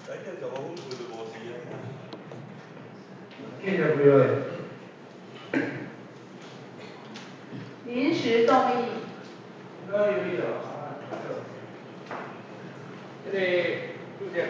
来这15分就无事啊。 继续几位。 临时动议。 那有意了这个主席，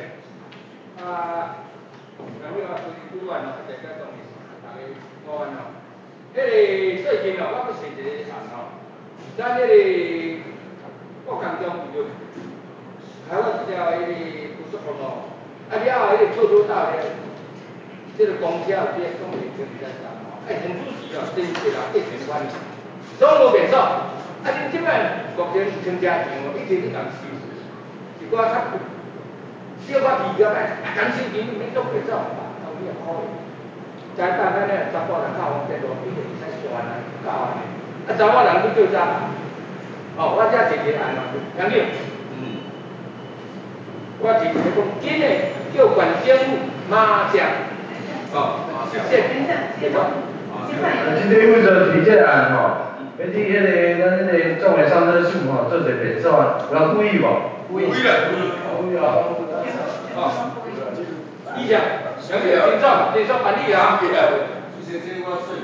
咱们啊，主管哦，大家同意，大家午安哦。这个最近哦，我要写一个案哦，咱这个国工中有台湾一条迄个高速公路，了后迄个错车道咧，这个公车有这个动力车在站哦，陈主席哦，真是人一千万，总无变数。恁即摆目前停车场哦，一直咧共修，一寡较小可皮个摆，共修钱免做变数，后面好个。再等咱咧，查甫人靠方便路，一定会使刷啊，教安尼。查某人去叫查，哦，我遮一个案哦，杨柳。我是讲今日叫管政府马上，谢谢。 今天负责提这案吼。要去迄个咱迄个总的上车数吼，做一个变数啊，有人故意无？ 故意啦， 故意啊！ 以上，杨柳先生办理啊。 其实这我说，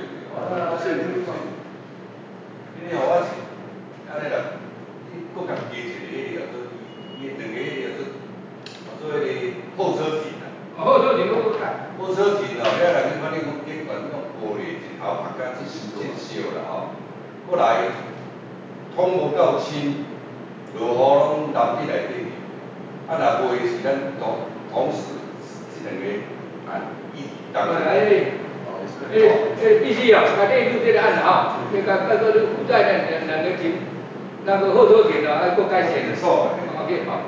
今天我是安尼啦，搁共加一个迄个叫做伊两个迄个叫做迄个候车亭啊。 候车亭我改。 候车亭哦，遐人去看你讲监管用玻璃一头拍甲真少啦吼。过来通无够深，落雨拢淋伫内底。若袂是咱同时这两个案一当。 必须哦，内底有这个案啊，甲个负债两个停，那个候车亭啊，搁改善的错，OK 好。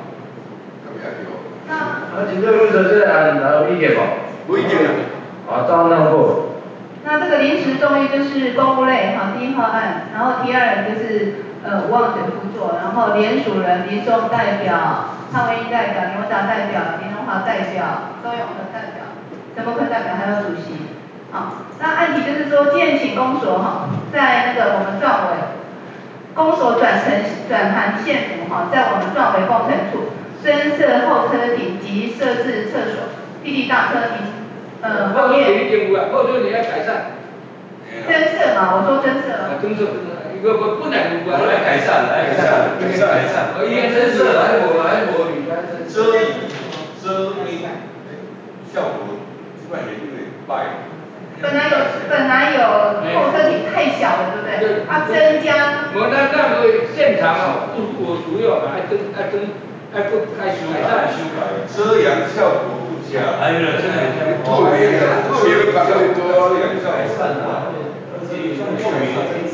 针对负责这个案有意见无？ 无意见啊，照那过。 那这个临时动议就是公务类哈第1号案，然后第2人就是吴望水副座，然后联署人林松代表、潘文英代表、林文达代表、林荣华代表、周永和代表、陈柏坤代表还有主席。好，那案题就是说，建请公所哈，在那个我们壮委公所转函县府哈，在我们壮委工程处增设候车亭及设置厕所、霹雳大车亭。 后面已经有啊，后头你要改善。 增设嘛，我说增设。 增设，不能有啊。 来改善，来改善。 应该增设， 来我你该遮阴效果基本上也会败。 本来有候车亭太小了，对不对？它增加。 我那个现场哦，不符合主要的，还不开始改善。 遮阳效果不佳。还有呢，这个透明的，透明感最多，改善啊。透明的。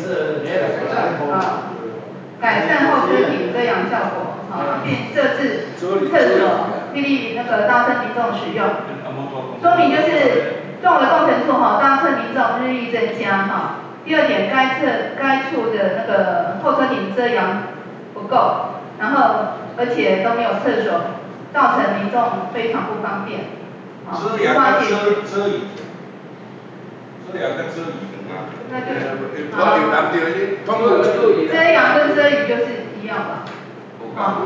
改善候车亭遮阳效果，好，并设置厕所，霹雳那个大车民众使用。说明就是壮委工程处哈，大车民众日益增加哈。第2点，该处的那个候车亭遮阳不够，然后而且都没有厕所，造成民众非常不方便。 遮阳跟遮雨。遮阳跟遮雨嘛。 那就遮阳跟遮雨就是一样吧。好，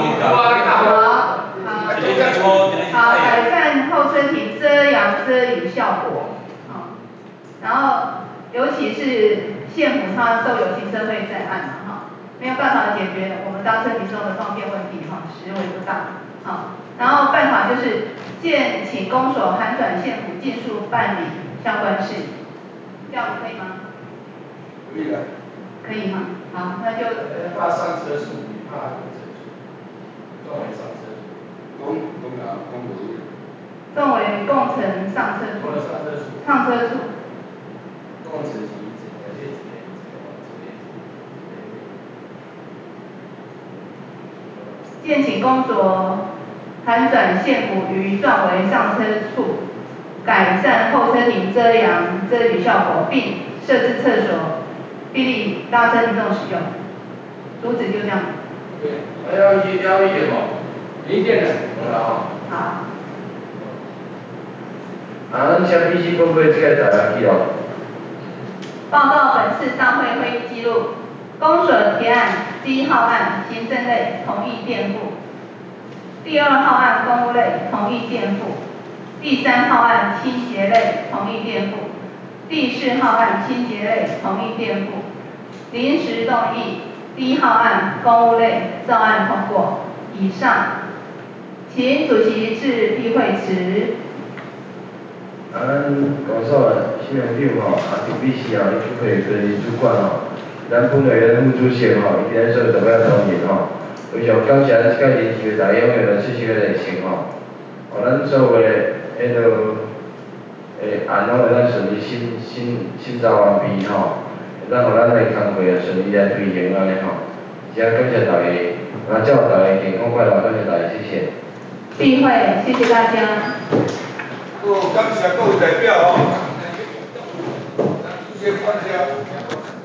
改善候车亭遮阳遮雨效果。然后尤其是县府它受有停车费在案嘛哈，没有办法解决我们搭车民众的方便问题哈，实为不当。好，然后办法就是建请公所函转县府尽速办理相关事，这样可以吗？ 可以的。 可以吗？好，那就。 怕上车速，怕壮委上车速。 壮委工程上车处。上车处。 工程局建请公所函转县府于壮委上车处改善候车亭遮阳遮雨效果，并设置厕所，霹雳大车民众使用。主旨就这样。 对。 还要意见吗？ 意见的。 好。 咱先必须公布这个材料记录。 报告本次大会会议记录，公所提案第1号案行政类同意辩护。 第2号案公务类同意垫付，第3号案清洁类同意垫付，第4号案清洁类同意垫付，临时动议第1号案公务类照案通过。以上，请主席致议会词。 公所新人长吼，特别是伊主会跟主管咱本委员副主席一定说特别同意非常感谢咱这届任期大家踊跃来出席个热情咱所有个案拢会咱顺利审查完毕咱互咱个工作顺利来推行安尼真感谢大家，祝大家健康快乐，感谢大家，谢谢。 闭会，谢谢大家。 感谢各位代表谢谢大家。